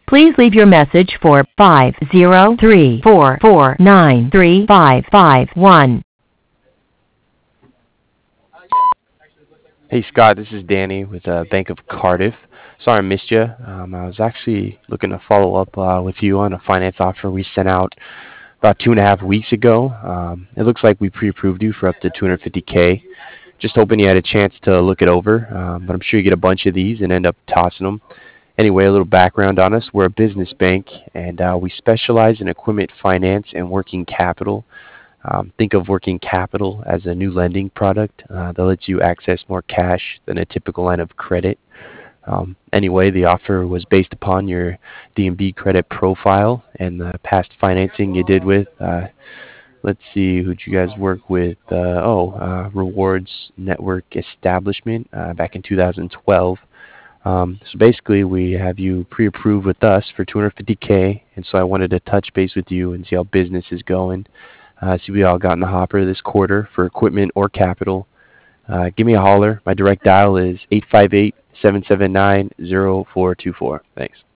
Please leave your message for 503-449-3551. Hey Scott, this is Danny with Bank of Cardiff. Sorry I missed you. I was actually looking to follow up with you on a finance offer we sent out about 2.5 weeks ago. It looks like we pre-approved you for up to 250K. Just hoping you had a chance to look it over, but I'm sure you get a bunch of these and end up tossing them. Anyway, a little background on us. We're a business bank, and we specialize in equipment finance and working capital. Think of working capital as a new lending product that lets you access more cash than a typical line of credit. Anyway, the offer was based upon your DNB credit profile and the past financing you did with, let's see, who'd you guys work with? Rewards Network Establishment back in 2012. So basically, we have you pre-approved with us for 250K, and so I wanted to touch base with you and see how business is going. See we all got in the hopper this quarter for equipment or capital. Give me a holler. My direct dial is 858-779-0424. Thanks.